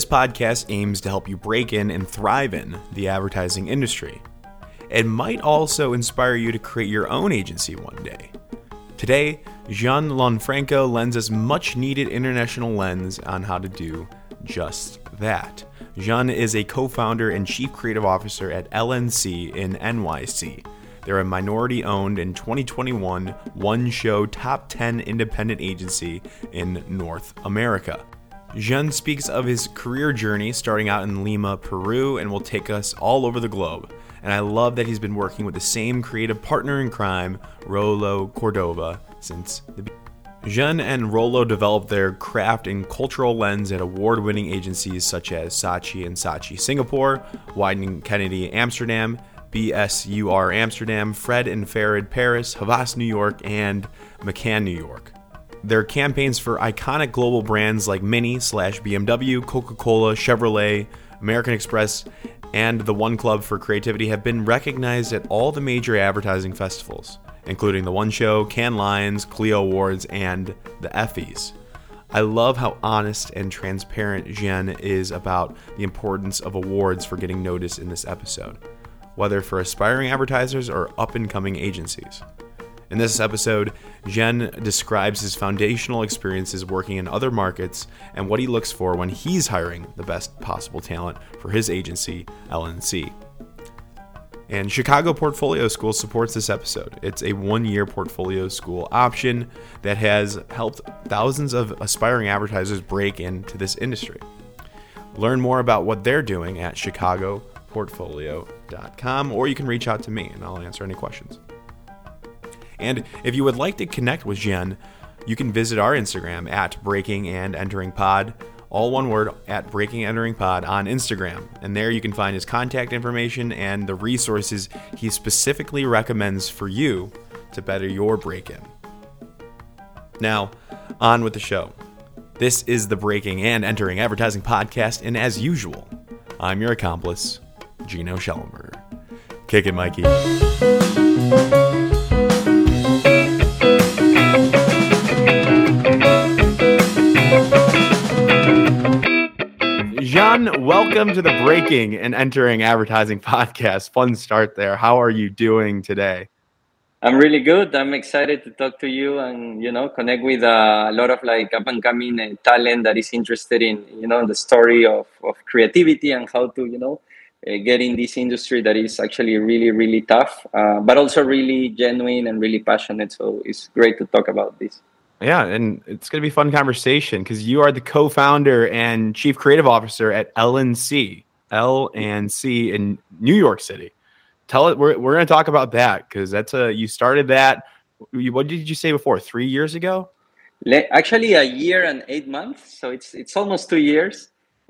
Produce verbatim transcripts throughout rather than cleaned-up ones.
This podcast aims to help you break in and thrive in the advertising industry. It might also inspire you to create your own agency one day. Today, Jean Lanfranco lends us much needed international lens on how to do just that. Jean is a co-founder and chief creative officer at L N C in N Y C. They're a minority-owned and twenty twenty-one one-show top ten independent agency in North America. Jean speaks of his career journey starting out in Lima, Peru, and will take us all over the globe. And I love that he's been working with the same creative partner in crime, Rolo Cordova, since the beginning. Jean and Rolo developed their craft and cultural lens at award-winning agencies such as Saatchi and Saatchi Singapore, Wieden Kennedy Amsterdam, B S U R Amsterdam, Fred and Farid Paris, Havas New York, and McCann New York. Their campaigns for iconic global brands like Mini slash B M W, Coca-Cola, Chevrolet, American Express, and the One Club for Creativity have been recognized at all the major advertising festivals, including the One Show, Cannes Lions, Clio Awards, and the Effies. I love how honest and transparent Jean is about the importance of awards for getting noticed in this episode, whether for aspiring advertisers or up-and-coming agencies. In this episode, Jean describes his foundational experiences working in other markets and what he looks for when he's hiring the best possible talent for his agency, L N C. And Chicago Portfolio School supports this episode. It's a one-year portfolio school option that has helped thousands of aspiring advertisers break into this industry. Learn more about what they're doing at chicago portfolio dot com, or you can reach out to me and I'll answer any questions. And if you would like to connect with Jean, you can visit our Instagram at Breaking and Entering Pod, all one word, at Breaking and Entering Pod on Instagram. And there you can find his contact information and the resources he specifically recommends for you to better your break-in. Now, on with the show. This is the Breaking and Entering Advertising Podcast, and as usual, I'm your accomplice, Gino Schellenberger. Kick it, Mikey. Jean, welcome to the Breaking and Entering Advertising Podcast. Fun start there. How are you doing today? I'm really good. I'm excited to talk to you and, you know, connect with uh, a lot of like up and coming uh, talent that is interested in, you know, the story of, of creativity and how to, you know, uh, get in this industry that is actually really, really tough, uh, but also really genuine and really passionate. So it's great to talk about this. Yeah, and it's going to be a fun conversation because you are the co-founder and chief creative officer at L N C, L N C in New York City. Tell it. We're we're going to talk about that because that's a you started that. What did you say before? Three years ago? Actually, a year and eight months. So it's it's almost two years.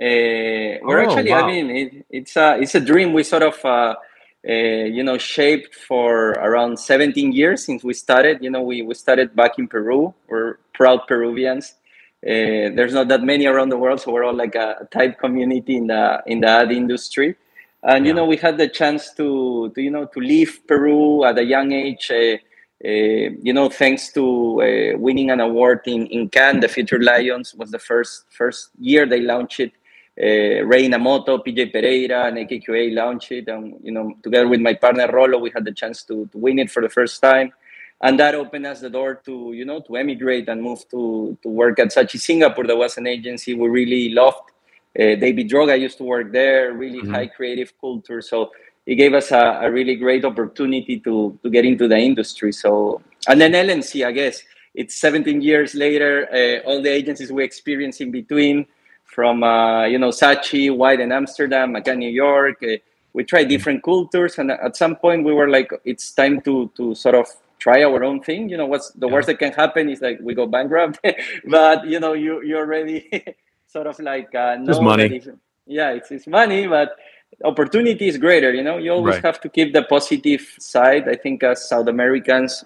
Uh, we're oh, actually. Wow. I mean, it, it's a it's a dream we sort of. Uh, Uh, you know, shaped for around seventeen years since we started. You know, we, we started back in Peru. We're proud Peruvians. Uh, there's not that many around the world, so we're all like a, a tight community in the in the ad industry. And, yeah. you know, we had the chance to, to, you know, to leave Peru at a young age, uh, uh, you know, thanks to uh, winning an award in, in Cannes. The Future Lions was the first first year they launched it. Uh, Ray Inamoto, P J Pereira, and A K Q A launched it, and you know, together with my partner Rolo, we had the chance to, to win it for the first time, and that opened us the door to you know to emigrate and move to to work at Saatchi Singapore. That was an agency we really loved. Uh, David Droga used to work there. Really mm-hmm. high creative culture, so it gave us a, a really great opportunity to to get into the industry. So, and then L N C, I guess it's seventeen years later. Uh, all the agencies we experienced in between. From, uh, you know, Saatchi, Wieden Amsterdam, McCann New York. Uh, we tried different cultures. And at some point we were like, it's time to to sort of try our own thing. You know, what's the yeah. worst that can happen is like we go bankrupt. But, you know, you, you already sort of like uh, know it's money. that it's, yeah, it's, it's money, but opportunity is greater. You know, you always right. have to keep the positive side. I think as South Americans,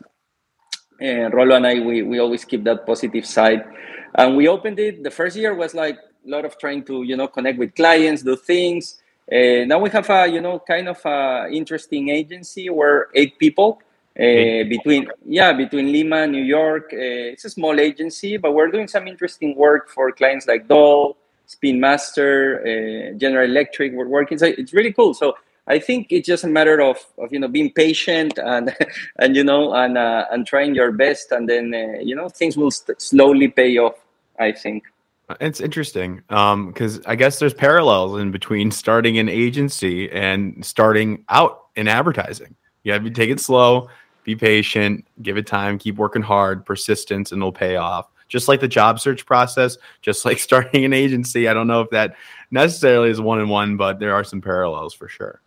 and Rolo and I, we, we always keep that positive side. And we opened it. The first year was like, a lot of trying to, you know, connect with clients, do things. Uh, now we have a, you know, kind of a interesting agency. We're eight people uh, eight. between, yeah, between Lima and New York. Uh, it's a small agency, but we're doing some interesting work for clients like Dole, Spin Master, uh, General Electric were working. So it's really cool. So I think it's just a matter of, of you know being patient and and you know and uh, and trying your best, and then uh, you know things will st- slowly pay off, I think. It's interesting because um, I guess there's parallels in between starting an agency and starting out in advertising. You have to take it slow, be patient, give it time, keep working hard, persistence, and it'll pay off. Just like the job search process, just like starting an agency. I don't know if that necessarily is one in one, but there are some parallels for sure.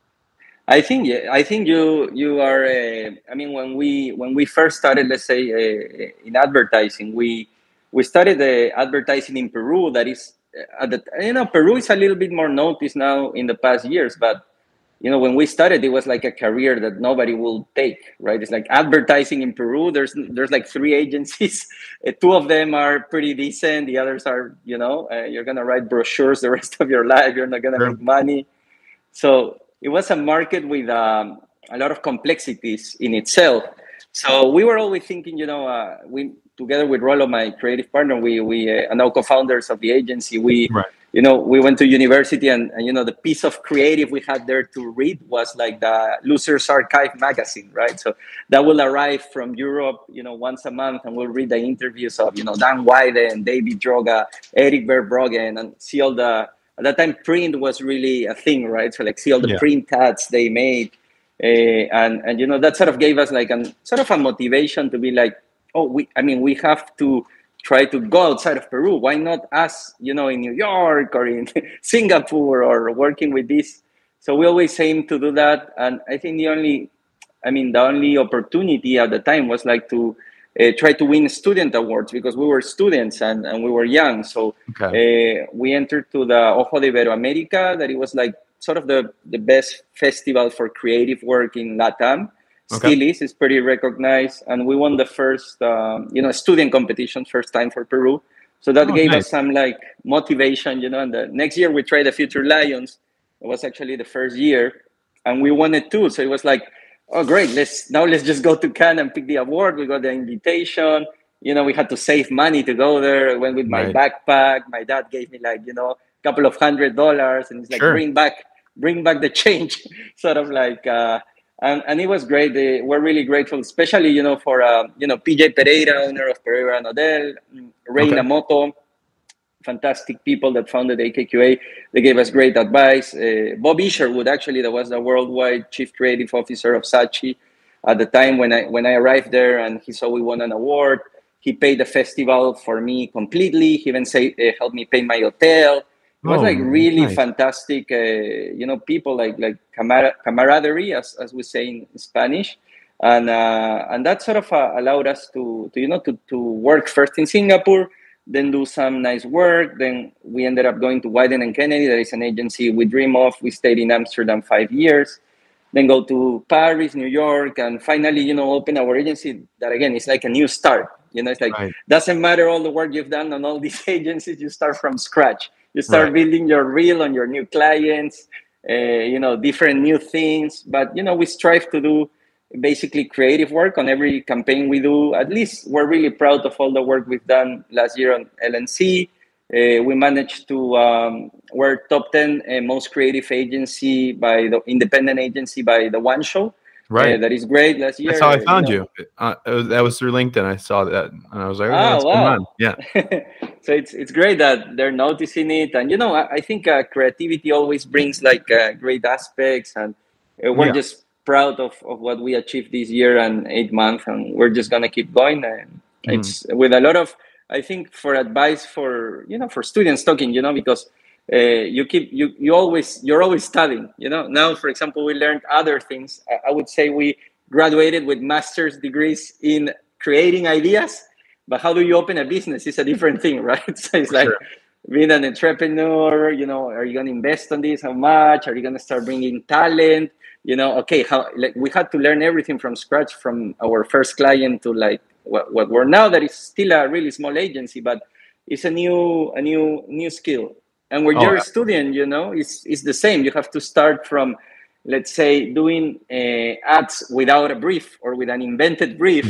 I think yeah, I think you you are. Uh, I mean, when we when we first started, let's say uh, in advertising, we we started uh, advertising in Peru. That is, uh, at the, you know, Peru is a little bit more noticed now in the past years, but you know, when we started, it was like a career that nobody will take, right? It's like advertising in Peru. There's there's like three agencies. Uh, two of them are pretty decent. The others are, you know, uh, you're gonna write brochures the rest of your life. You're not gonna Sure. make money. So it was a market with um, a lot of complexities in itself. So we were always thinking, you know, uh, we together with Rollo, my creative partner, we we uh, are now co-founders of the agency. We, Right. you know, we went to university, and, and you know, the piece of creative we had there to read was like the Loser's Archive magazine, right? So that will arrive from Europe, you know, once a month, and we'll read the interviews of, you know, Dan Wyden, David Droga, Eric Verbruggen, and see all the. At that time, print was really a thing, right? So like, see all the Yeah. print ads they made, uh, and and you know that sort of gave us like an sort of a motivation to be like, oh, we, I mean, we have to try to go outside of Peru. Why not us, you know, in New York or in Singapore or working with this? So we always aim to do that, and I think the only, I mean, the only opportunity at the time was like to uh, try to win student awards, because we were students and, and we were young. So Okay. uh, we entered to the Ojo de Iberoamerica, that it was like sort of the, the best festival for creative work in LATAM. Okay. Still is, it's pretty recognized. And we won the first, um, you know, student competition, first time for Peru. So that Oh, gave nice. us some like motivation, you know, and the next year we tried the Future Lions. It was actually the first year, and we won it too. So it was like, oh, great, let's now let's just go to Cannes and pick the award. We got the invitation. You know, we had to save money to go there. I went with my Right. backpack. My dad gave me like, you know, a couple of hundred dollars, and he's like, Sure. bring back, bring back the change, sort of like, uh, and, and it was great. They, we're really grateful, especially, you know, for, uh, you know, P J Pereira, owner of Pereira and Odell, Ray Okay. Namoto, fantastic people that founded A K Q A. They gave us great advice. Uh, Bob Isherwood, actually, that was the worldwide chief creative officer of Saatchi at the time when I when I arrived there, and he saw we won an award. He paid the festival for me completely. He even say, uh, helped me pay my hotel. It was Oh, like really nice. fantastic, uh, you know, people like like camar- camaraderie, as, as we say in Spanish. And uh, and that sort of uh, allowed us to, to, you know, to, to work first in Singapore, then do some nice work. Then we ended up going to Wyden and Kennedy. That is an agency we dream of. We stayed in Amsterdam five years. Then go to Paris, New York, and finally, you know, open our agency. That again is like a new start. You know, it's like, Right. doesn't matter all the work you've done on all these agencies. You start from scratch. You start Right. building your reel on your new clients. Uh, you know, different new things. But you know, we strive to do basically creative work on every campaign we do. At least we're really proud of all the work we've done last year on L N C. Uh, we managed to, um, we're top ten uh, most creative agency by the independent agency by the One Show. Right. Uh, that is great last year. That's how I uh, found know. you. Uh, it was, that was through LinkedIn. I saw that, and I was like, okay, Ah, what's going wow. on? Yeah. So it's it's great that they're noticing it, and you know, I, I think uh, creativity always brings like uh, great aspects, and uh, we're Yeah. just proud of, of what we achieved this year and eight months, and we're just gonna keep going. And Mm. it's with a lot of, I think, for advice for you know for students talking, you know, because uh, you keep you you always you're always studying, you know. Now, for example, we learned other things. I, I would say we graduated with master's degrees in creating ideas, but how do you open a business is a different thing, right? So it's For like sure. being an entrepreneur, you know, are you going to invest on this? How much? Are you going to start bringing talent? You know, okay, how like we had to learn everything from scratch from our first client to like what, what we're now, that is still a really small agency, but it's a new a new new skill. And when Oh, you're a student, you know, it's it's the same. You have to start from, let's say, doing uh, ads without a brief or with an invented brief, Mhm.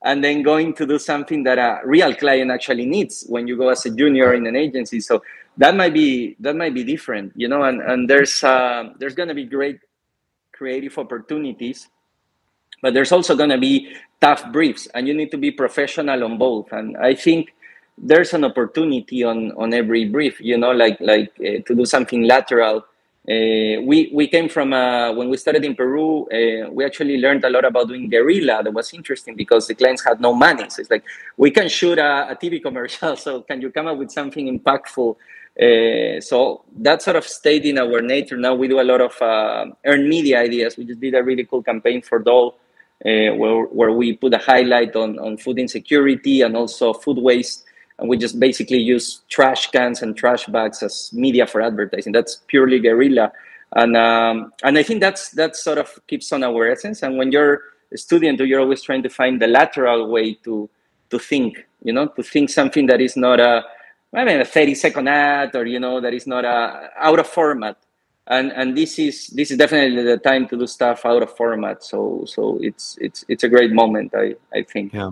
and then going to do something that a real client actually needs when you go as a junior in an agency. So that might be that might be different, you know. And and there's uh, there's going to be great creative opportunities, but there's also going to be tough briefs, and you need to be professional on both. And I think there's an opportunity on on every brief, you know, like like uh, to do something lateral. Uh, we we came from uh, when we started in Peru. Uh, we actually learned a lot about doing guerrilla. That was interesting because the clients had no money. So it's like, we can shoot a, a T V commercial. So can you come up with something impactful? Uh, so that sort of stayed in our nature. Now we do a lot of uh, earned media ideas. We just did a really cool campaign for Dole, uh, where where we put a highlight on on food insecurity and also food waste. And we just basically use trash cans and trash bags as media for advertising. That's purely guerrilla. And um, and I think that's that sort of keeps on our essence. And when you're a student, you're always trying to find the lateral way to to think, you know, to think something that is not a, I mean, a thirty second ad, or, you know, that is not a, out of format. And and this is this is definitely the time to do stuff out of format. So so it's it's it's a great moment, I, I think. Yeah.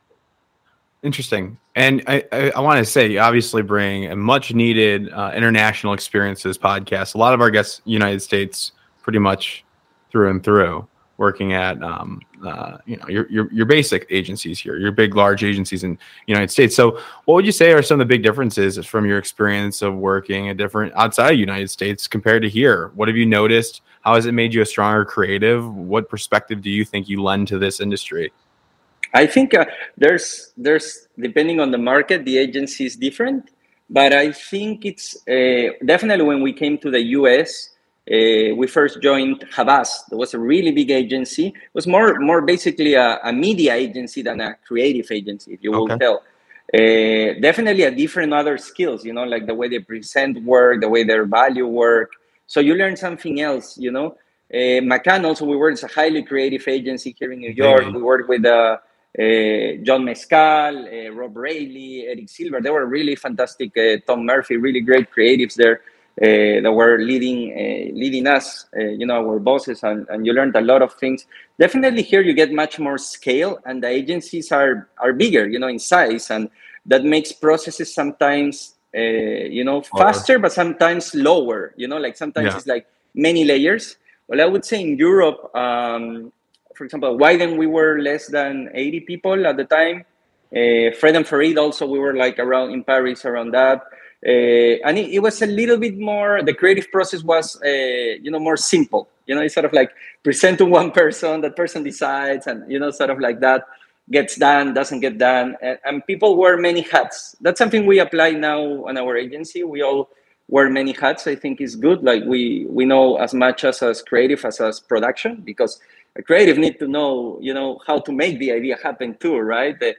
Interesting. And I, I, I want to say, you obviously bring a much needed uh, international experiences podcast. A lot of our guests, United States, pretty much through and through, working at um, uh, you know your, your your basic agencies here, your big large agencies in the United States. So, what would you say are some of the big differences from your experience of working at different outside of the United States compared to here? What have you noticed? How has it made you a stronger creative? What perspective do you think you lend to this industry? I think uh, there's there's depending on the market, the agency is different, but I think it's uh, definitely when we came to the U S, uh, we first joined Havas. There was a really big agency. It was more more basically a, a media agency than a creative agency, if you will Okay. tell. Uh, definitely a different other skills, you know, like the way they present work, the way they value work. So you learn something else, you know. Uh, McCann also, we work as a highly creative agency here in New York. Big. We work with uh, Uh, John Mescal, uh, Rob Rayleigh, Eric Silver. They were really fantastic. Uh, Tom Murphy, really great creatives there uh, that were leading uh, leading us, uh, you know, our bosses, and, and you learned a lot of things. Definitely here you get much more scale, and the agencies are are bigger, you know, in size, and that makes processes sometimes, uh, you know, faster, but sometimes lower. You know, like sometimes Yeah. it's like many layers. Well, I would say in Europe, um, for example, Wyden, we were less than eighty people at the time. Uh, Fred and Farid also, we were like around in Paris, around that. Uh, and it, it was a little bit more, the creative process was, uh, you know, more simple. You know, it's sort of like present to one person, that person decides, and, you know, sort of like that gets done, doesn't get done. And, and people wear many hats. That's something we apply now on our agency. We all wear many hats. I think is good. Like we, we know as much as as creative as as production, because a creative need to know, you know, how to make the idea happen too, right? The,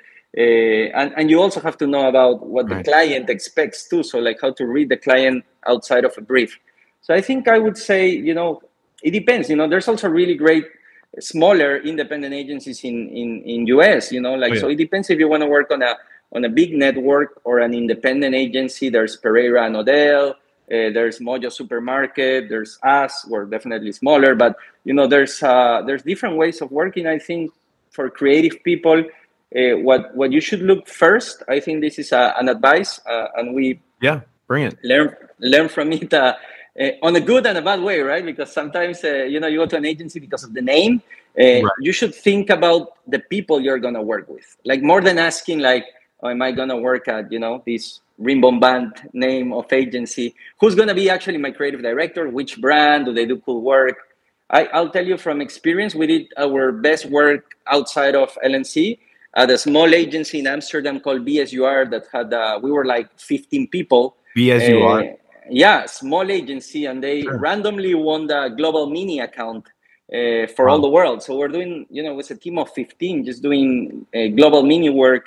uh, and, and you also have to know about what Right. the client expects too. So like how to read the client outside of a brief. So I think I would say, you know, it depends. You know, there's also really great smaller independent agencies in, in, in U S, you know, like, Oh, yeah. so it depends if you want to work on a, on a big network or an independent agency. There's Pereira and Odell. Uh, there's Mojo Supermarket. There's us. We're definitely smaller, but you know, there's uh, there's different ways of working. I think for creative people, uh, what what you should look first. I think this is a, an advice, uh, and we Yeah. Bring it. learn learn from it uh, uh, on a good and a bad way, right? Because sometimes uh, you know, you go to an agency because of the name. Uh, Right. You should think about the people you're gonna work with, like more than asking like, oh, am I gonna work at, you know, this rimbombant name of agency? Who's gonna be actually my creative director? Which brand? Do they do cool work? I, I'll tell you from experience, we did our best work outside of L N C at a small agency in Amsterdam called B S U R that had, uh, we were like fifteen people. B S U R. Uh, yeah, small agency, and they Sure. randomly won the Global Mini account uh, for Wow. all the world. So we're doing, you know, it's a team of fifteen just doing uh, Global Mini work.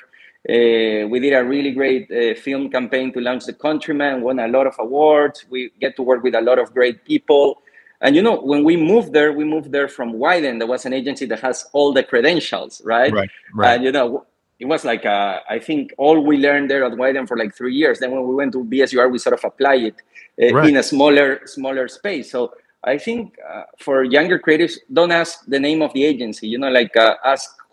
Uh, we did a really great uh, film campaign to launch The Countryman, won a lot of awards. We get to work with a lot of great people. And, you know, when we moved there, we moved there from Wyden. There was an agency that has all the credentials, right? Right. Right. And, you know, it was like, uh, I think all we learned there at Wyden for like three years. Then when we went to B S U R, we sort of apply it uh, Right. in a smaller, smaller space. So I think uh, for younger creatives, don't ask the name of the agency, you know, like uh, ask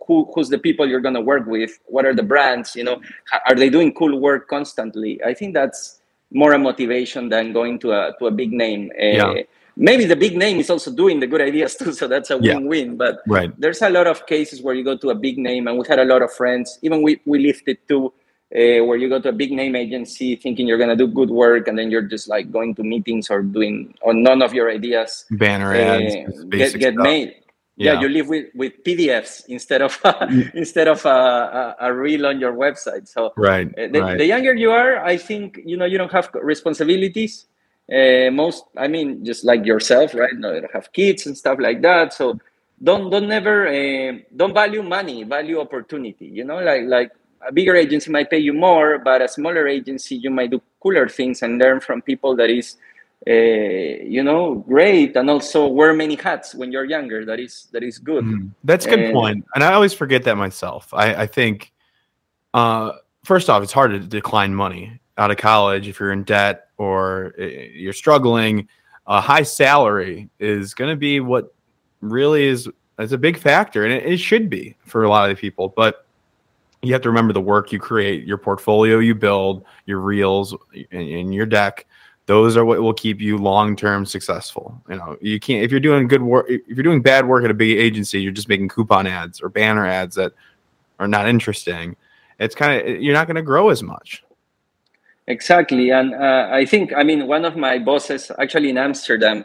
who who's the people you're going to work with, what are the brands, you know, are they doing cool work constantly? I think that's more a motivation than going to a to a big name. Uh, Yeah. Maybe the big name is also doing the good ideas too, so that's a Yeah. win-win. But Right. there's a lot of cases where you go to a big name, and we had a lot of friends, even we, we lived it too, uh, where you go to a big name agency thinking you're going to do good work, and then you're just like going to meetings or doing, or none of your ideas Banner ads, uh, just get, basic get stuff. made. Yeah. Yeah. You live with, with P D Fs instead of instead of a, a, a reel on your website. So Right. uh, the, Right. the younger you are, I think, you know, you don't have responsibilities. Uh, most, I mean, just like yourself, right? No, you don't have kids and stuff like that. So don't don't never uh, don't value money, value opportunity. You know, like like a bigger agency might pay you more, but a smaller agency you might do cooler things and learn from people that is, uh, you know, great, and also wear many hats when you're younger. That is that is good. Mm, that's a good Uh, point. And I always forget that myself. I, I think, uh, first off, it's hard to decline money out of college if you're in debt or uh, you're struggling. A high salary is going to be what really is, is a big factor, and it, it should be for a lot of people. But you have to remember the work you create, your portfolio you build, your reels, and, and your deck. Those are what will keep you long-term successful. You know, you can't, if you're doing good work, if you're doing bad work at a big agency, you're just making coupon ads or banner ads that are not interesting. It's kind of, you're not going to grow as much. Exactly. And uh, I think, I mean, one of my bosses actually in Amsterdam,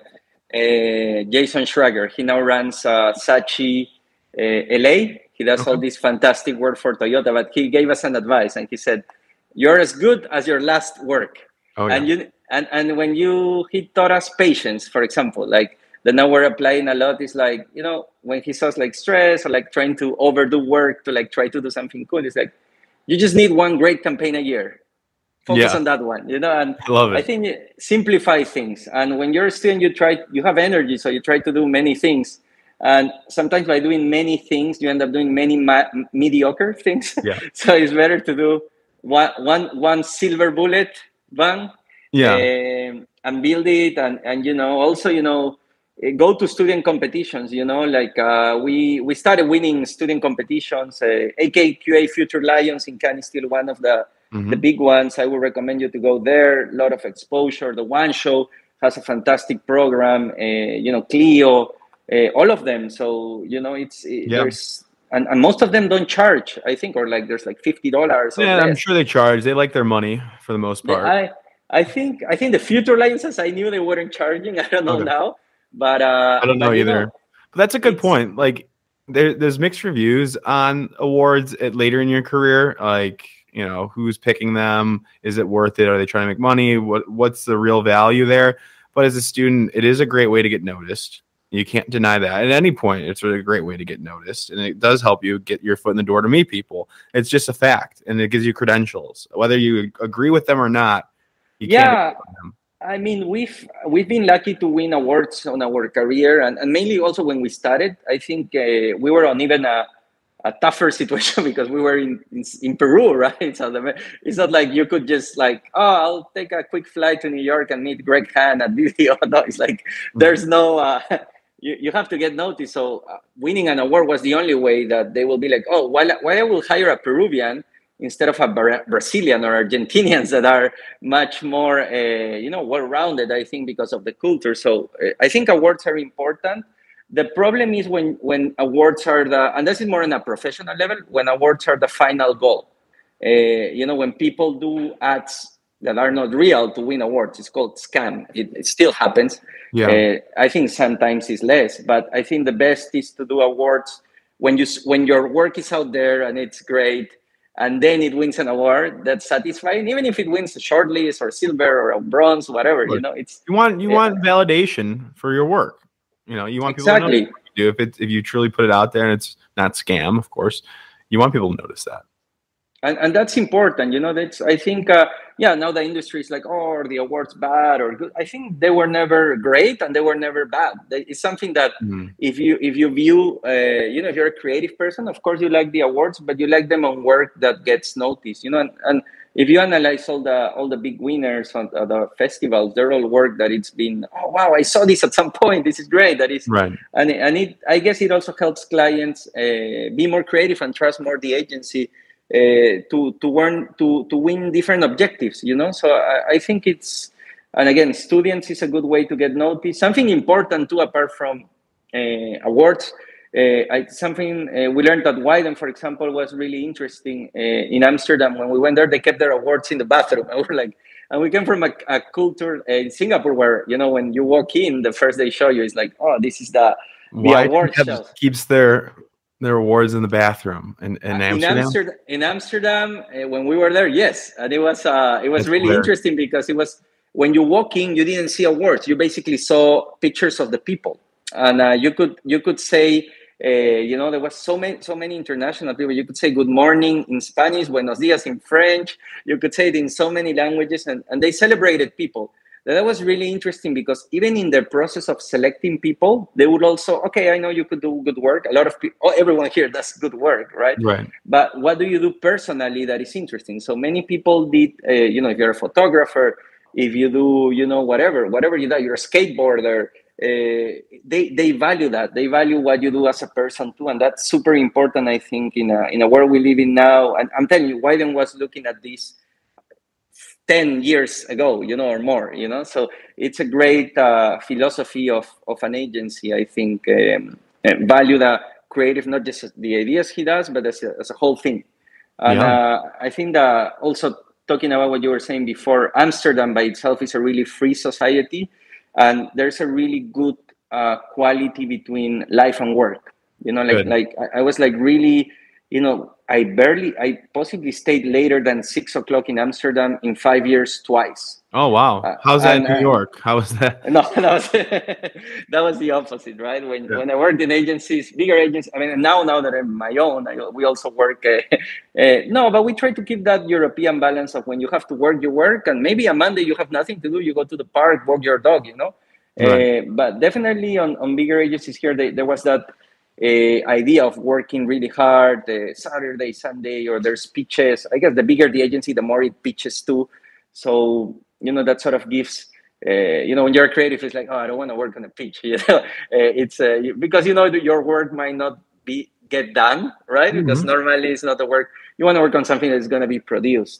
uh, Jason Schrager, he now runs uh, Saatchi uh, L A. He does Okay. all this fantastic work for Toyota, but he gave us an advice and he said, you're as good as your last work. Oh, yeah. And you and, and when you, he taught us patience, for example, like the now we're applying a lot is like, you know, when he saws like stress or like trying to overdo work to like try to do something cool, it's like, you just need one great campaign a year. Focus Yeah. on that one, you know, and I love it. I think simplify things. And when you're a student, you try, you have energy, so you try to do many things. And sometimes by doing many things, you end up doing many ma- mediocre things. Yeah. So it's better to do one, one, one silver bullet, bang, Yeah. um, and build it. And, and, you know, also, you know, go to student competitions, you know, like uh, we, we started winning student competitions. Uh, A K Q A Future Lions in Cannes is still one of the, Mhm. the big ones. I would recommend you to go there. A lot of exposure. The One Show has a fantastic program. Uh, you know, Clio, uh, all of them. So you know, it's it, Yeah. there's and, and most of them don't charge. I think, or like there's like fifty dollars or Yeah, less. I'm sure they charge. They like their money for the most part. I I think I think the Future Licenses I knew they weren't charging. I don't know Okay. now, but uh, I don't know but, you either. know, But that's a good it's- point. Like there, there's mixed reviews on awards at later in your career. Like, you know, who's picking them? Is it worth it? Are they trying to make money? What What's the real value there? But as a student, it is a great way to get noticed. You can't deny that. At any point, it's really a great way to get noticed. And it does help you get your foot in the door to meet people. It's just a fact. And it gives you credentials. Whether you agree with them or not, you yeah. can't ignore them. I mean, we've we've been lucky to win awards on our career, and, and mainly also when we started. I think uh, we were on even a, a tougher situation because we were in, in in Peru, right? So the, it's not like you could just like, oh, I'll take a quick flight to New York and meet Greg Hahn at Video. No, it's like there's no. Uh, you, you have to get noticed. So uh, winning an award was the only way that they will be like, oh, why why I will hire a Peruvian instead of a Bra- Brazilian or Argentinians that are much more, uh, you know, well-rounded, I think, because of the culture. So uh, I think awards are important. The problem is when, when awards are the, and this is more on a professional level, when awards are the final goal. Uh, you know, when people do ads that are not real to win awards, it's called scam. It, it still happens. Yeah. Uh, I think sometimes it's less, but I think the best is to do awards when you when your work is out there and it's great, and then it wins an award that's satisfying, even if it wins a shortlist or silver or a bronze, whatever. Right. You know, it's You want you yeah. want validation for your work. You know, you want people Exactly. to know what you do. If it's if you truly put it out there and it's not scam, of course, you want people to notice that. And, and that's important. You know, that's I think uh, yeah, now the industry is like, oh, are the awards bad or good? I think they were never great and they were never bad. It's something that Mm. if you if you view, uh, you know, if you're a creative person, of course you like the awards, but you like them on work that gets noticed, you know. And, and if you analyze all the all the big winners on uh, the festivals, they're all work that it's been, oh wow, I saw this at some point. This is great. That is, Right. and and it I guess it also helps clients uh, be more creative and trust more the agency uh, to to earn to to win different objectives. You know, so I, I think it's, and again, students is a good way to get noticed. Something important too, apart from uh, awards. Uh, I, something uh, we learned at Wyden, for example, was really interesting. Uh, in Amsterdam, when we went there, they kept their awards in the bathroom. And we're like, and we came from a, a culture uh, in Singapore where, you know, when you walk in, the first they show you is like, oh, this is the the Why award show. Keeps their their awards in the bathroom in, in uh, Amsterdam. In Amsterdam, in Amsterdam uh, when we were there, yes, and it was uh, it was That's really weird. Interesting because it was when you walk in, you didn't see awards. You basically saw pictures of the people, and uh, you could you could say. Uh, you know, there was so many, so many international people. You could say good morning in Spanish, buenos dias in French. You could say it in so many languages, and, and they celebrated people. That was really interesting because even in the process of selecting people, they would also, okay, I know you could do good work. A lot of people, oh, everyone here does good work, right? Right. But what do you do personally that is interesting? So many people did, uh, you know, if you're a photographer, if you do, you know, whatever, whatever you do, you're a skateboarder, Uh, they they value that. They value what you do as a person too, and that's super important. I think in a in a world we live in now, and I'm telling you, Wyden was looking at this ten years ago, you know, or more, you know. So it's a great uh, philosophy of of an agency. I think um, value the creative, not just the ideas he does, but as a, as a whole thing. And yeah. uh, I think that also talking about what you were saying before, Amsterdam by itself is a really free society. And there's a really good uh, quality between life and work. You know, like good. like I, I was like really, you know, I barely, I possibly stayed later than six o'clock in Amsterdam in five years twice. Oh wow! How's that and, in New York? How was that? No, that was that was the opposite, right? When yeah. when I worked in agencies, bigger agencies. I mean, now now that I'm my own, I, we also work. Uh, uh, no, but we try to keep that European balance of when you have to work, you work, and maybe a Monday you have nothing to do, you go to the park, walk your dog, you know. Right. Uh, but definitely on, on bigger agencies here, they, there was that uh, idea of working really hard, uh, Saturday, Sunday, or there's pitches. I guess the bigger the agency, the more it pitches too. So, you know, that sort of gives, uh, you know, when you're creative, it's like, oh, I don't want to work on a pitch. You know, uh, it's uh, because, you know, your work might not be get done, right? Mm-hmm. Because normally it's not the work. You want to work on something that's going to be produced.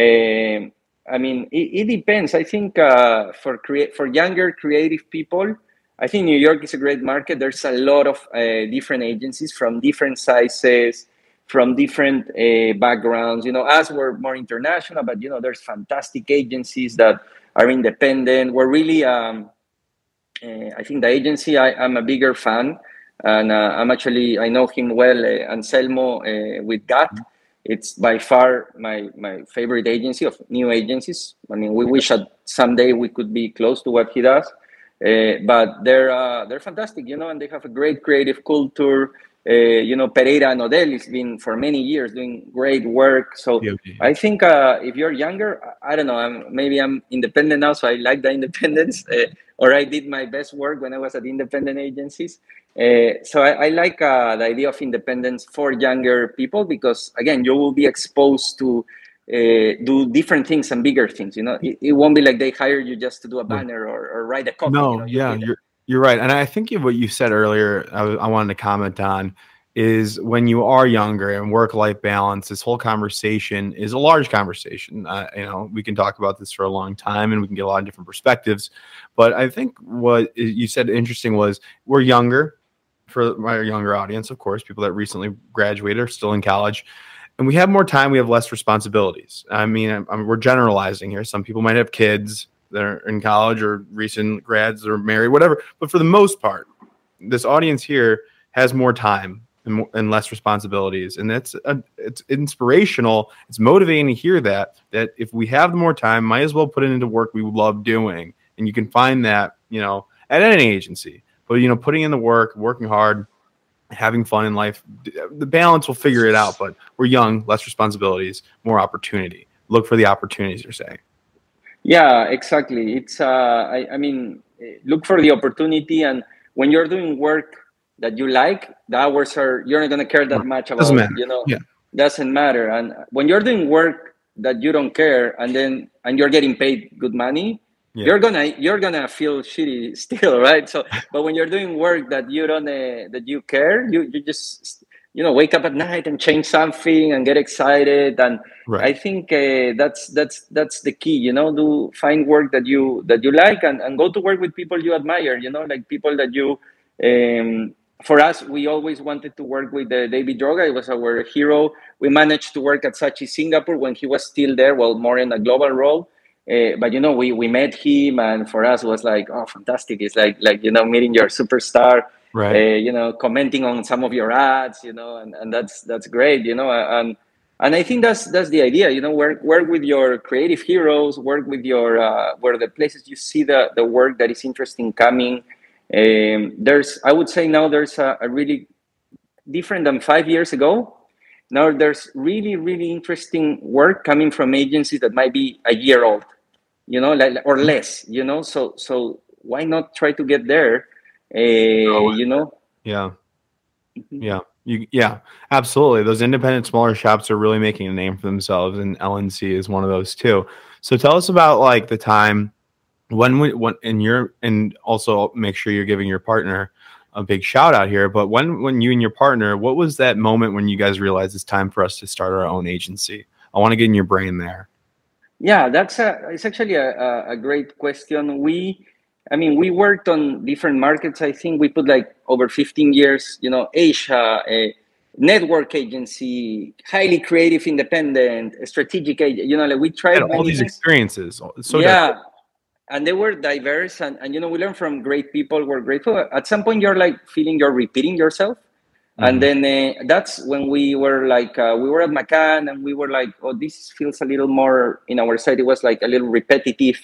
Um, I mean, it, it depends. I think uh, for create for younger creative people, I think New York is a great market. There's a lot of uh, different agencies from different sizes, from different uh, backgrounds. You know, us we're more international, but you know, there's fantastic agencies that are independent. We're really, um, uh, I think the agency I, I'm a bigger fan, and uh, I'm actually I know him well, uh, Anselmo uh, with G A T. It's by far my, my favorite agency of new agencies. I mean, we wish that someday we could be close to what he does, uh, but they're uh, they're fantastic, you know, and they have a great creative culture. Uh, you know, Pereira and Odell has been for many years doing great work. So yeah, yeah. I think uh, if you're younger, I don't know, I'm, maybe I'm independent now, so I like the independence, uh, or I did my best work when I was at independent agencies. Uh, so I, I like uh, the idea of independence for younger people because, again, you will be exposed to uh, do different things and bigger things. You know, it, it won't be like they hire you just to do a banner or, or write a copy. No, you know, yeah, you're you're right. And I think what you said earlier, I, I wanted to comment on is when you are younger and work-life balance, this whole conversation is a large conversation. Uh, you know, we can talk about this for a long time and we can get a lot of different perspectives. But I think what you said interesting was we're younger. For my younger audience, of course, people that recently graduated are still in college, and we have more time. We have less responsibilities. I mean, I'm, I'm, we're generalizing here. Some people might have kids that are in college or recent grads or married, whatever. But for the most part, this audience here has more time and, more, and less responsibilities, and that's a, it's inspirational. It's motivating to hear that. That if we have more time, might as well put it into work we love doing, and you can find that, you know, at any agency. But, you know, putting in the work, working hard, having fun in life, the balance will figure it out. But we're young, less responsibilities, more opportunity. look for the opportunities, you're saying. Yeah, exactly. It's, uh, I, I mean, look for the opportunity. And when you're doing work that you like, the hours are, you're not going to care that much Doesn't about, matter. you know, Yeah. doesn't matter. And when you're doing work that you don't care, and then, and you're getting paid good money, yeah. you're gonna, you're gonna feel shitty still, right? So, but when you're doing work that you don't, uh, that you care, you, you just, you know, wake up at night and change something and get excited. And right. I think uh, that's that's that's the key, you know, do find work that you that you like, and, and go to work with people you admire, you know, like people that you um for us, we always wanted to work with uh, David Droga. He was our hero. We managed to work at Saatchi Singapore when he was still there, well, more in a global role. Uh, but you know, we we met him, and for us it was like, oh, fantastic! It's like like you know, meeting your superstar. Right. Uh, you know, commenting on some of your ads, you know, and, and that's that's great, you know, and and I think that's that's the idea, you know, work work with your creative heroes, work with your uh, where the places you see the the work that is interesting coming. Um, there's, I would say now there's a, a really different than five years ago. Now there's really really interesting work coming from agencies that might be a year old, you know, like, or less, you know, so so why not try to get there? Uh, you know, yeah, yeah, you, yeah, absolutely. Those independent smaller shops are really making a name for themselves, and L N C is one of those too. So tell us about like the time when we when and you're and also make sure you're giving your partner a big shout out here. But when when you and your partner, what was that moment when you guys realized it's time for us to start our own agency? I want to get in your brain there. Yeah, that's a it's actually a, a great question. We. I mean, we worked on different markets. I think we put like over fifteen years, you know, Asia, a network agency, highly creative, independent, strategic agent, you know, like we tried all these things. Experiences. So yeah. Diverse. And they were diverse. And, and, you know, we learned from great people. We're grateful. At some point, you're like feeling you're repeating yourself. Mm-hmm. And then uh, that's when we were like, uh, we were at McCann and we were like, oh, this feels a little more, in our side, it was like a little repetitive.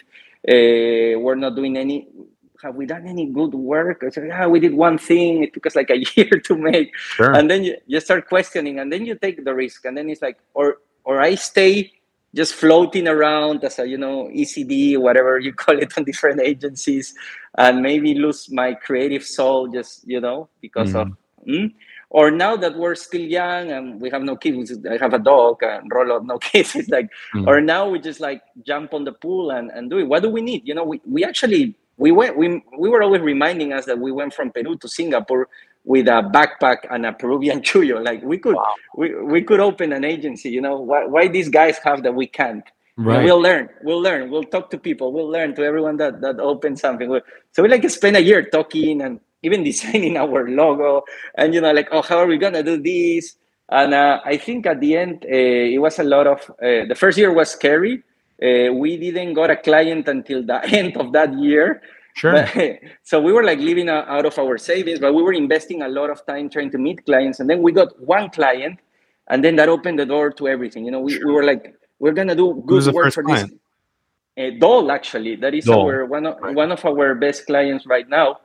Uh, we're not doing any, have we done any good work? I said, yeah, we did one thing. It took us like a year to make. Sure. And then you, you start questioning, and then you take the risk. And then it's like, or or I stay just floating around as a, you know, E C D, whatever you call it, on different agencies, and maybe lose my creative soul just, you know, because mm-hmm. of, mm? Or now that we're still young and we have no kids, I have a dog and Rolo, no kids, it's like, mm-hmm. or now we just like jump on the pool and, and do it. What do we need? You know, we, we actually, we went, we, we were always reminding us that we went from Peru to Singapore with a backpack and a Peruvian chuyo. Like we could, wow. we, we could open an agency, you know, why, why these guys have that we can't? Right. You know, we'll learn, we'll learn, we'll talk to people, we'll learn to everyone that, that opens something. So we like spend a year talking and even designing our logo, and you know, like, oh, how are we gonna do this? And uh, I think at the end, uh, it was a lot of. Uh, the first year was scary. Uh, we didn't got a client until the end of that year. Sure. But, so we were like living out of our savings, but we were investing a lot of time trying to meet clients, and then we got one client, and then that opened the door to everything. You know, we, sure. we were like, we're gonna do good work for client? this. Uh, Dole, actually, that is Dole. our one of right. one of our best clients right now.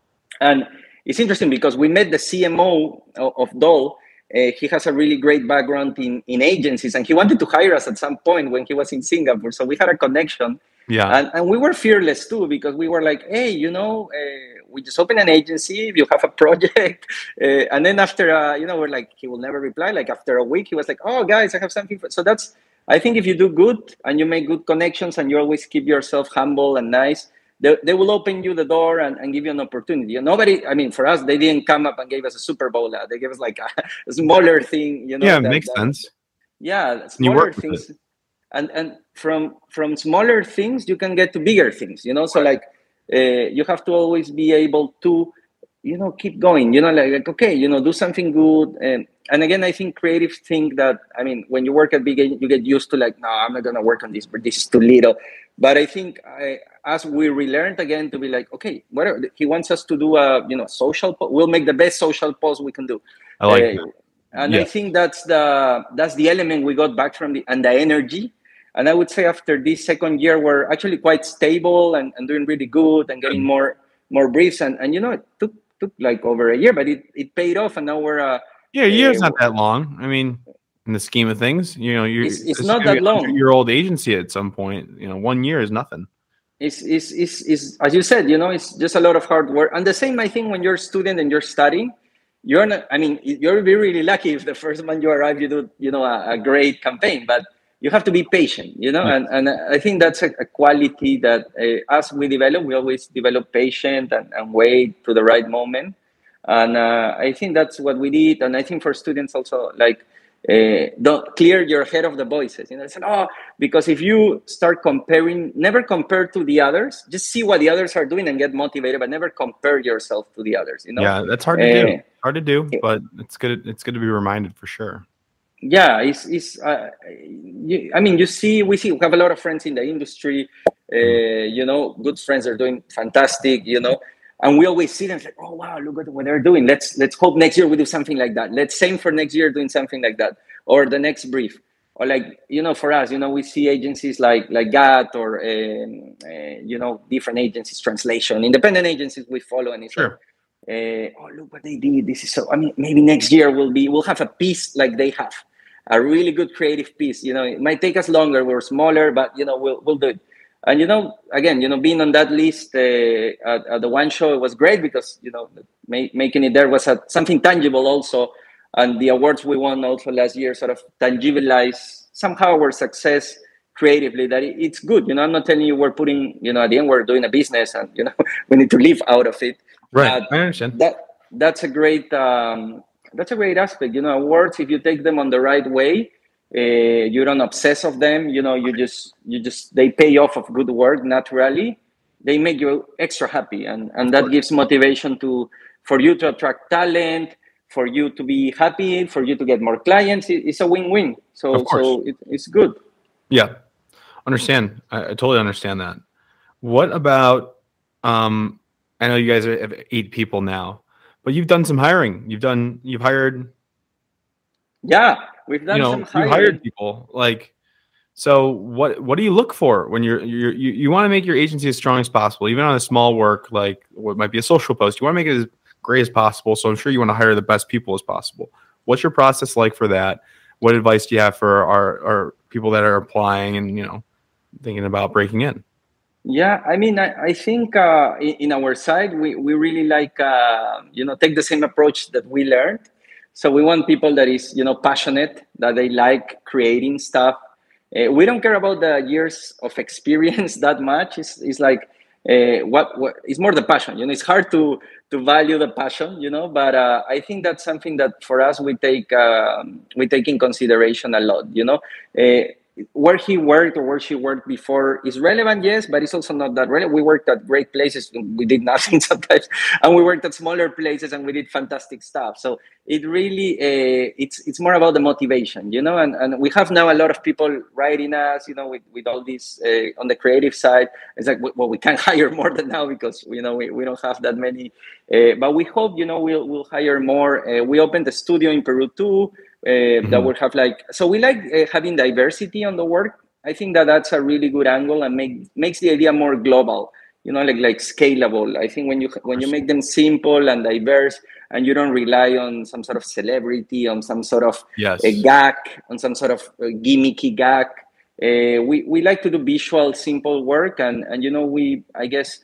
And it's interesting because we met the C M O of, of Dole. Uh, he has a really great background in, in agencies, and he wanted to hire us at some point when he was in Singapore. So we had a connection. Yeah. And, and we were fearless too, because we were like, hey, you know, uh, we just open an agency, if you have a project. Uh, and then after, uh, you know, we're like, he will never reply. Like after a week, he was like, oh, guys, I have something. For... So that's, I think if you do good and you make good connections and you always keep yourself humble and nice, They, they will open you the door and, and give you an opportunity. And nobody, I mean, for us, they didn't come up and gave us a Super Bowl. Uh, they gave us like a, a smaller thing, you know. Yeah, it that, makes that, sense. Yeah, smaller things. And and from from smaller things, you can get to bigger things, you know. So like, uh, you have to always be able to, you know, keep going, you know, like, like okay, you know, do something good. And, and again, I think creatives think that, I mean, when you work at big, you get used to like, no, I'm not going to work on this, but this is too little. But I think I, as we relearned again to be like, okay, whatever he wants us to do, a you know social, po- we'll make the best social post we can do. I like uh, that. And yeah. I think that's the that's the element we got back from the and the energy. And I would say after this second year, we're actually quite stable and, and doing really good and getting more more briefs. And, and you know, it took took like over a year, but it, it paid off. And now we're uh, yeah, a year's uh, not that long. I mean. in the scheme of things. You know, you're It's it's this is not gonna be that a hundred long. year old agency at some point. You know, one year is nothing. It's, it's, it's, it's, as you said, you know, it's just a lot of hard work. And the same, I think, when you're a student and you're studying, you're not, I mean, you'll be really lucky if the first month you arrive, you do, you know, a, a great campaign, but you have to be patient, you know, Yeah. and, and I think that's a, a quality that uh, as we develop, we always develop patient and, and wait to the right moment. And uh, I think that's what we did. And I think for students also, like, uh, don't clear your head of the voices. You know, said, oh, because if you start comparing, never compare to the others. Just see what the others are doing and get motivated, but never compare yourself to the others. You know. Yeah, that's hard to uh, do. Hard to do, but it's good. It's good to be reminded for sure. Yeah, it's, it's uh, you, I mean, you see, we see, we have a lot of friends in the industry. Uh, mm. You know, good friends are doing fantastic. You know. And we always see them like, oh wow, look at what they're doing. Let's let's hope next year we do something like that. Let's aim for next year doing something like that, or the next brief, or like you know, for us, you know, we see agencies like like G A T or um, uh, you know, different agencies, translation, independent agencies we follow, and it's sure. like, uh, oh look what they did. This is so. I mean, maybe next year we'll be we'll have a piece like they have, a really good creative piece. You know, it might take us longer. We're smaller, but you know, we'll we'll do it. And, you know, again, you know, being on that list uh, at, at the one show, it was great because, you know, make, making it there was a, something tangible also. And the awards we won also last year sort of tangibilize somehow our success creatively, that it, it's good. You know, I'm not telling you we're putting, you know, at the end we're doing a business and, you know, we need to live out of it. Right, but I understand. That, that's a great, um, that's a great aspect. You know, awards, if you take them on the right way, Uh, you don't obsess of them, you know, you just you just they pay off of good work naturally. They make you extra happy, and and that gives motivation to for you to attract talent, for you to be happy, for you to get more clients. It, it's a win-win. So so it, it's good. Yeah, understand. I, I totally understand that. What about? Um, I know you guys have eight people now, but you've done some hiring. You've done you've hired. Yeah. We've done you know, some hiring. You hired people. Like, so what? What do you look for when you're you're you, you want to make your agency as strong as possible, even on a small work like what might be a social post? You want to make it as great as possible. So I'm sure you want to hire the best people as possible. What's your process like for that? What advice do you have for our our people that are applying and you know thinking about breaking in? Yeah, I mean, I, I think uh, in, in our side we we really like uh, you know take the same approach that we learned. So we want people that is, you know, passionate, that they like creating stuff. Uh, we don't care about the years of experience that much. It's, it's like uh, what, what it's more the passion. You know, it's hard to to value the passion. You know, but uh, I think that's something that for us we take uh, we take in consideration a lot. You know. Uh, where he worked or where she worked before is relevant, yes, but it's also not that relevant. We worked at great places, we did nothing sometimes, and we worked at smaller places and we did fantastic stuff. So it really, uh, it's it's more about the motivation, you know, and, and we have now a lot of people writing us, you know, with, with all this uh, on the creative side. It's like, well, we can't hire more than now because, you know, we, we don't have that many, uh, but we hope, you know, we'll, we'll hire more. Uh, we opened a studio in Peru too. Uh, mm-hmm. That will have like so we like uh, having diversity on the work. I think that that's a really good angle and make makes the idea more global, you know, like like scalable. I think when you when you make them simple and diverse and you don't rely on some sort of celebrity, on some sort of yes. a gag, on some sort of gimmicky gag. Uh, we we like to do visual, simple work, and and you know we I guess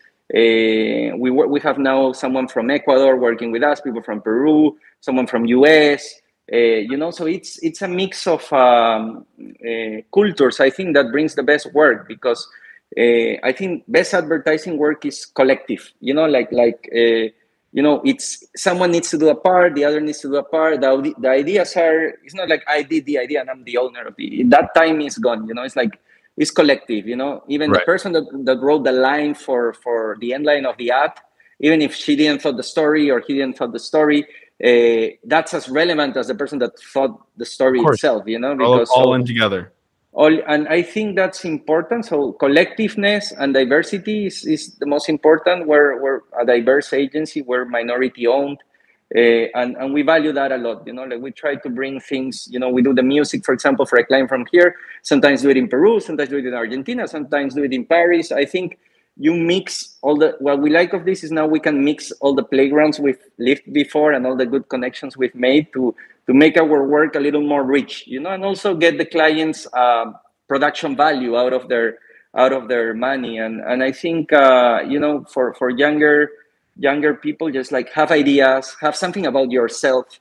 uh, we work, we have now someone from Ecuador working with us, people from Peru, someone from U S. Uh, you know, so it's it's a mix of um, uh, cultures. I think that brings the best work because uh, I think best advertising work is collective. You know, like like uh, you know, it's someone needs to do a part, the other needs to do a part. The, the ideas are. It's not like I did the idea and I'm the owner of it. That time is gone. You know, it's like it's collective. You know, even right. the person that, that wrote the line for for the end line of the ad, even if she didn't thought the story or he didn't thought the story. Uh, that's as relevant as the person that thought the story itself, you know, because all, all so, in together. All, and I think that's important. So collectiveness and diversity is, is the most important. We're, we're a diverse agency. We're minority owned. Uh, and, and we value that a lot. You know, like we try to bring things, you know, we do the music, for example, for a client from here, sometimes do it in Peru, sometimes do it in Argentina, sometimes do it in Paris. I think you mix all the, what we like of this is now we can mix all the playgrounds we've lived before and all the good connections we've made to to make our work a little more rich, you know, and also get the clients uh, production value out of their out of their money. And and I think uh, you know, for for younger younger people, just like have ideas, have something about yourself.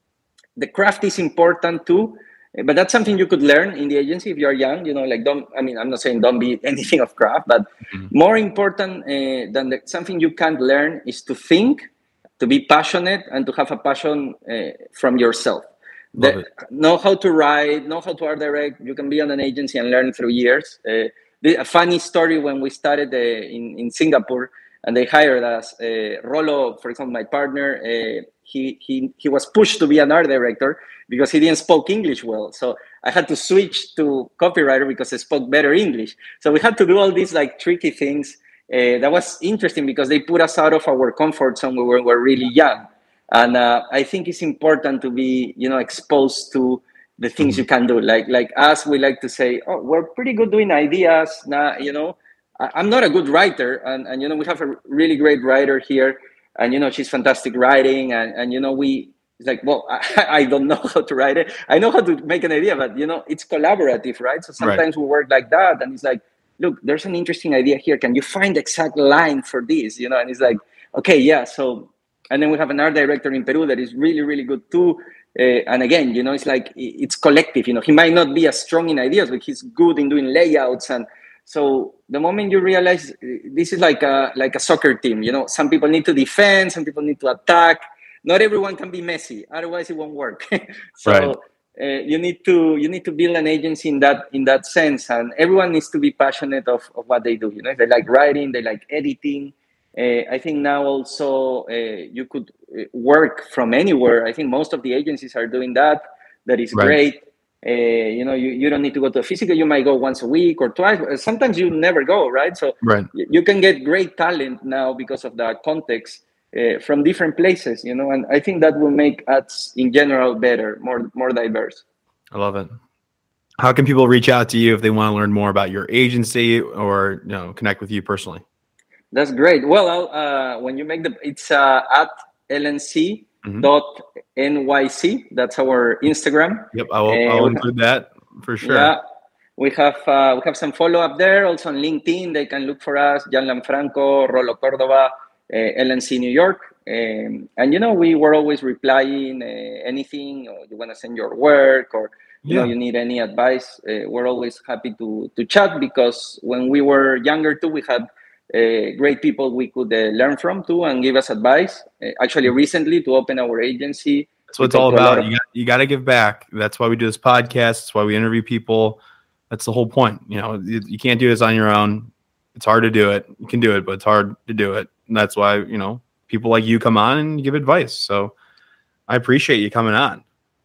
The craft is important too, but that's something you could learn in the agency if you're young. You know, like don't. I mean, I'm not saying don't be anything of craft, but mm-hmm. more important uh, than the, something you can't learn is to think, to be passionate, and to have a passion uh, from yourself. The, know how to write, know how to art direct. You can be on an agency and learn through years. Uh, the, a funny story when we started uh, in in Singapore and they hired us. Uh, Rolo, for example, my partner. Uh, He, he he was pushed to be an art director because he didn't speak English well. So I had to switch to copywriter because I spoke better English. So we had to do all these like tricky things. Uh, that was interesting because they put us out of our comfort zone when we were really young. And uh, I think it's important to be, you know, exposed to the things mm-hmm. you can do. Like like us, we like to say, oh, we're pretty good doing ideas. Now, you know, I, I'm not a good writer. And, and, you know, we have a really great writer here. And, you know, she's fantastic writing. And, and you know, we, it's like, well, I, I don't know how to write it. I know how to make an idea, but, you know, it's collaborative, right? So sometimes right. we work like that. And it's like, look, there's an interesting idea here. Can you find the exact line for this? You know, and it's like, okay, yeah. So, and then we have an art director in Peru that is really, really good too. Uh, and again, you know, it's like, it's collective. You know, he might not be as strong in ideas, but he's good in doing layouts. And so the moment you realize this is like a like a soccer team, you know, some people need to defend, some people need to attack. Not everyone can be Messi, otherwise it won't work. so right. uh, you need to you need to build an agency in that in that sense, and everyone needs to be passionate of, of what they do. You know, if they like writing, they like editing. Uh, I think now also uh, you could work from anywhere. I think most of the agencies are doing that. That is right. great. Uh, you know, you, you don't need to go to a physical. You might go once a week or twice. Sometimes you never go, right? So right. you can get great talent now because of the context uh, from different places, you know, and I think that will make ads in general better, more more diverse. I love it. How can people reach out to you if they want to learn more about your agency or, you know, connect with you personally? That's great. Well, I'll, uh, when you make the, it's uh, at L N C. Mm-hmm. Dot N Y C. That's our Instagram. Yep, I will, uh, I'll include have, that for sure. Yeah, we have uh, we have some follow up there. Also on LinkedIn, they can look for us. Jan Lanfranco, Rolo Cordova, uh, L N C New York, um, and you know we were always replying uh, anything, or you want to send your work, or you yeah. know you need any advice. Uh, we're always happy to to chat because when we were younger too, we had. Uh, great people we could uh, learn from too and give us advice. Uh, actually, recently to open our agency. That's what it's all about. Of- you got, you got to give back. That's why we do this podcast. That's why we interview people. That's the whole point. You know, you, you can't do this on your own. It's hard to do it. You can do it, but it's hard to do it. And that's why, you know, people like you come on and give advice. So I appreciate you coming on.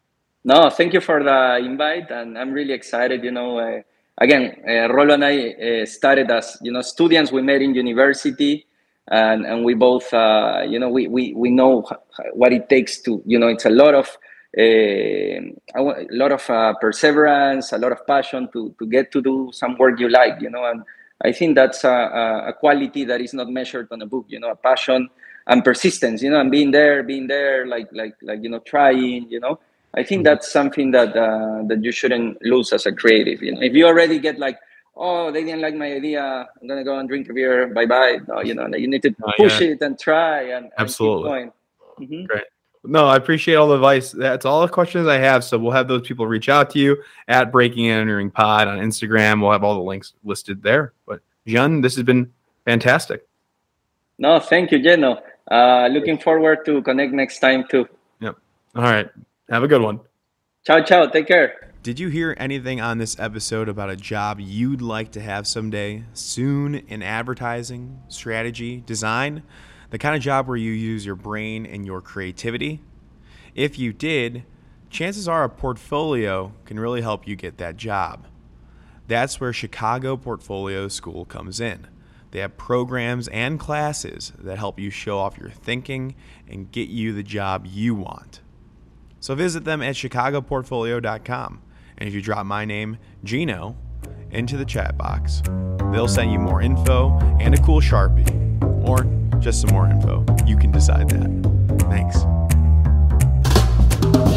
No, thank you for the invite. And I'm really excited, you know, uh, Again, uh, Rolo and I uh, started as, you know, students we met in university, and, and we both, uh, you know, we, we, we know what it takes to, you know, it's a lot of, uh, a lot of uh, perseverance, a lot of passion to, to get to do some work you like, you know, and I think that's a, a quality that is not measured on a book, you know, a passion and persistence, you know, and being there, being there, like, like, like, you know, trying, you know. I think that's something that uh, that you shouldn't lose as a creative. You know, if you already get like, oh, they didn't like my idea, I'm gonna go and drink a beer, bye bye. No, you know, you need to oh, push yeah. it and try and, and absolutely. Keep going. Mm-hmm. Great. No, I appreciate all the advice. That's all the questions I have. So we'll have those people reach out to you at Breaking and Entering Pod on Instagram. We'll have all the links listed there. But Jan, this has been fantastic. No, thank you, Jeno. Uh, looking forward to connect next time too. Yep. All right. Have a good one. Ciao, ciao. Take care. Did you hear anything on this episode about a job you'd like to have someday, soon in advertising, strategy, design, the kind of job where you use your brain and your creativity? If you did, chances are a portfolio can really help you get that job. That's where Chicago Portfolio School comes in. They have programs and classes that help you show off your thinking and get you the job you want. So visit them at chicago portfolio dot com. And if you drop my name, Gino, into the chat box, they'll send you more info and a cool Sharpie. Or just some more info. You can decide that. Thanks. Thank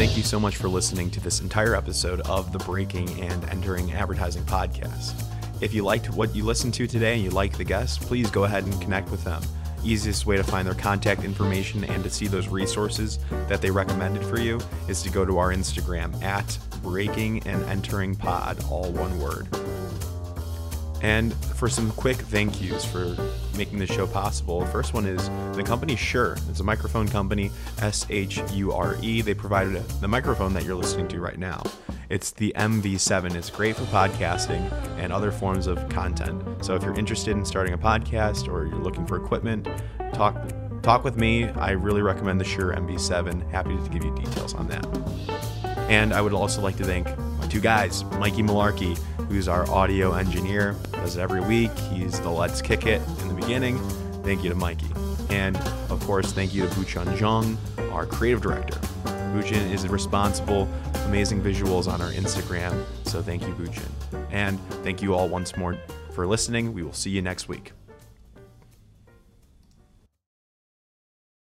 thank you so much for listening to this entire episode of the Breaking and Entering Advertising podcast. If you liked what you listened to today and you like the guests, please go ahead and connect with them. Easiest way to find their contact information and to see those resources that they recommended for you is to go to our Instagram at Breaking and Entering Pod, all one word. And for some quick thank yous for making this show possible, the first one is the company Shure. It's a microphone company, S H U R E. They provided the microphone that you're listening to right now. It's the M V seven. It's great for podcasting and other forms of content. So if you're interested in starting a podcast or you're looking for equipment, talk talk with me. I really recommend the Shure M V seven. Happy to give you details on that. And I would also like to thank my two guys, Mikey Malarkey, who's our audio engineer, does it every week. He's the Let's Kick It in the beginning. Thank you to Mikey. And of course, thank you to Buchun Zhang, our creative director. Buchun is responsible, amazing visuals on our Instagram. So thank you, Buchun. And thank you all once more for listening. We will see you next week.